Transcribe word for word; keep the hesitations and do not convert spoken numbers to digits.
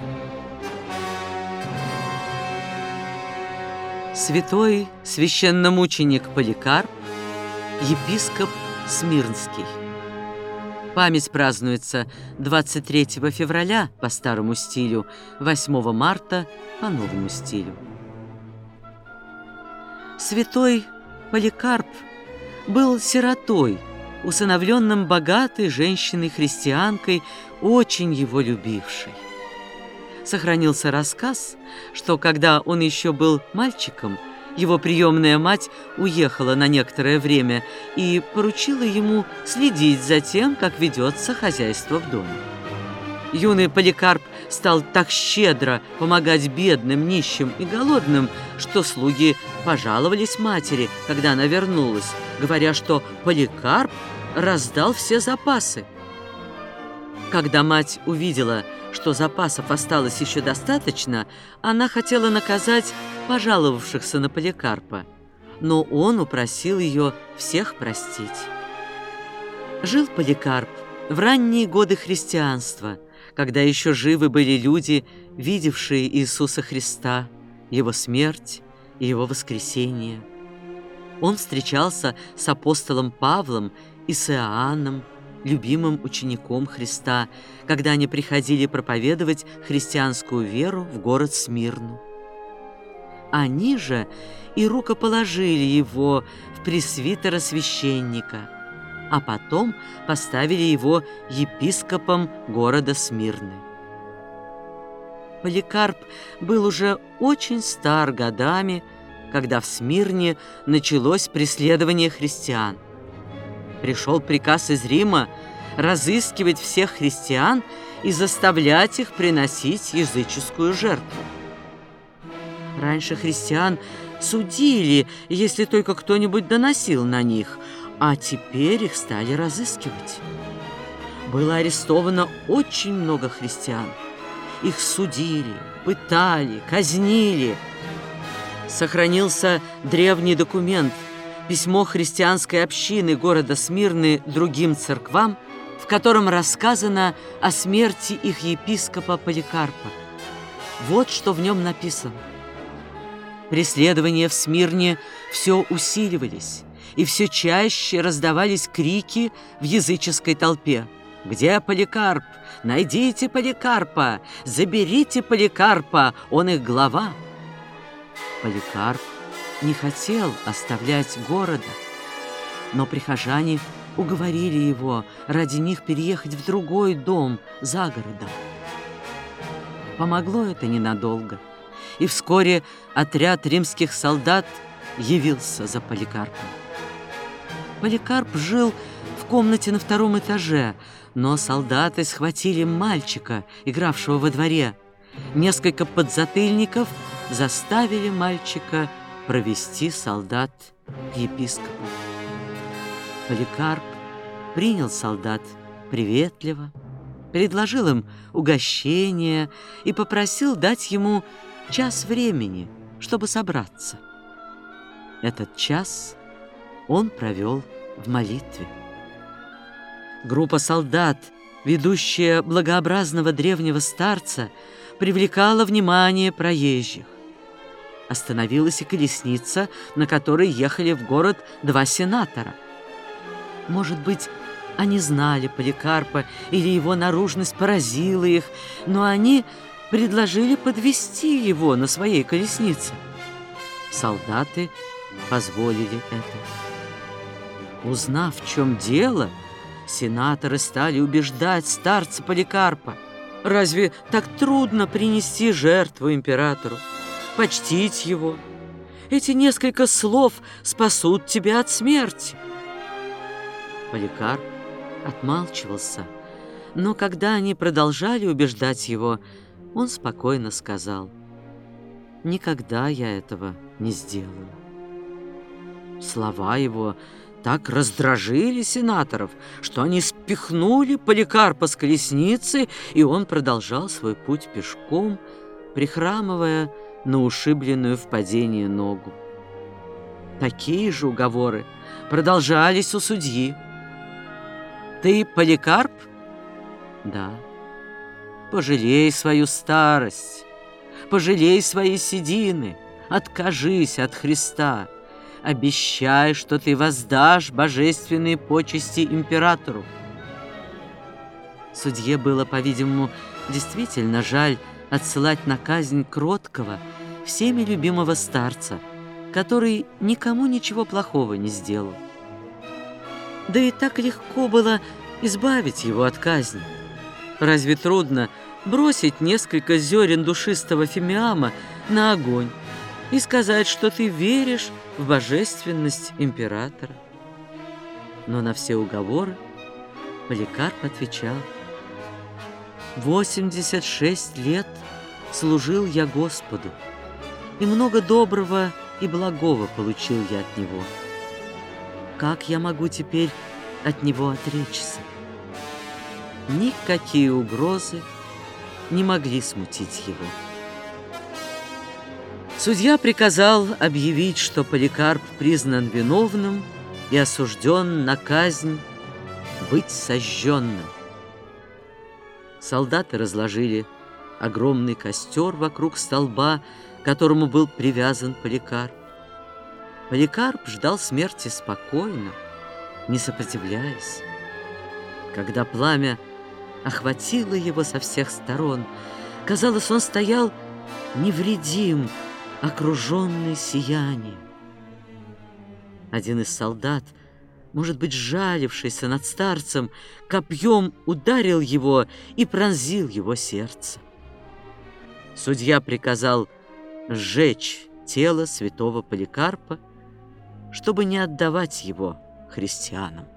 Святой священномученик Поликарп, епископ Смирнский. Память празднуется двадцать третьего февраля по старому стилю, восьмого марта по новому стилю. Святой Поликарп был сиротой, усыновленным богатой женщиной-христианкой, очень его любившей. Сохранился рассказ, что когда он еще был мальчиком, его приемная мать уехала на некоторое время и поручила ему следить за тем, как ведется хозяйство в доме. Юный Поликарп стал так щедро помогать бедным, нищим и голодным, что слуги пожаловались матери, когда она вернулась, говоря, что Поликарп раздал все запасы. Когда мать увидела, что запасов осталось еще достаточно, она хотела наказать пожаловавшихся на Поликарпа, но он упросил ее всех простить. Жил Поликарп в ранние годы христианства, когда еще живы были люди, видевшие Иисуса Христа, Его смерть и Его воскресение. Он встречался с апостолом Павлом и с Иоанном, любимым учеником Христа, когда они приходили проповедовать христианскую веру в город Смирну. Они же и рукоположили его в пресвитера священника, а потом поставили его епископом города Смирны. Поликарп был уже очень стар годами, когда в Смирне началось преследование христиан. Пришел приказ из Рима разыскивать всех христиан и заставлять их приносить языческую жертву. Раньше христиан судили, если только кто-нибудь доносил на них, а теперь их стали разыскивать. Было арестовано очень много христиан. Их судили, пытали, казнили. Сохранился древний документ, письмо христианской общины города Смирны другим церквам, в котором рассказано о смерти их епископа Поликарпа. Вот что в нем написано. Преследования в Смирне все усиливались, и все чаще раздавались крики в языческой толпе: «Где Поликарп? Найдите Поликарпа! Заберите Поликарпа! Он их глава!» Поликарп не хотел оставлять города, но прихожане уговорили его ради них переехать в другой дом за городом. Помогло это ненадолго, и вскоре отряд римских солдат явился за Поликарпом. Поликарп жил в комнате на втором этаже, но солдаты схватили мальчика, игравшего во дворе. Несколько подзатыльников заставили мальчика провести солдат к епископу. Поликарп принял солдат приветливо, предложил им угощение и попросил дать ему час времени, чтобы собраться. Этот час он провел в молитве. Группа солдат, ведущая благообразного древнего старца, привлекала внимание проезжих. Остановилась и колесница, на которой ехали в город два сенатора. Может быть, они знали Поликарпа или его наружность поразила их, но они предложили подвезти его на своей колеснице. Солдаты позволили это. Узнав, в чем дело, сенаторы стали убеждать старца Поликарпа: разве так трудно принести жертву императору, почтить его? Эти несколько слов спасут тебя от смерти. Поликарп отмалчивался, но когда они продолжали убеждать его, он спокойно сказал: «Никогда я этого не сделаю». Слова его так раздражили сенаторов, что они спихнули Поликарпа с колесницы, и он продолжал свой путь пешком, прихрамывая на ушибленную в падении ногу. Такие же уговоры продолжались у судьи. «Ты Поликарп?» «Да». Пожалей свою старость, пожалей свои седины, откажись от Христа, обещай, что ты воздашь божественные почести императору». Судье было, по-видимому, действительно жаль отсылать на казнь кроткого, всеми любимого старца, который никому ничего плохого не сделал. Да и так легко было избавить его от казни. Разве трудно бросить несколько зерен душистого фимиама на огонь и сказать, что ты веришь в божественность императора? Но на все уговоры Поликарп отвечал: «Восемьдесят шесть лет служил я Господу, и много доброго и благого получил я от Него. Как я могу теперь от Него отречься?» Никакие угрозы не могли смутить его. Судья приказал объявить, что Поликарп признан виновным и осужден на казнь быть сожженным. Солдаты разложили огромный костер вокруг столба, к которому был привязан Поликарп. Поликарп ждал смерти спокойно, не сопротивляясь. Когда пламя охватило его со всех сторон, казалось, он стоял невредим, окруженный сиянием. Один из солдат, может быть, жалившийся над старцем, копьем ударил его и пронзил его сердце. Судья приказал сжечь тело святого Поликарпа, чтобы не отдавать его христианам.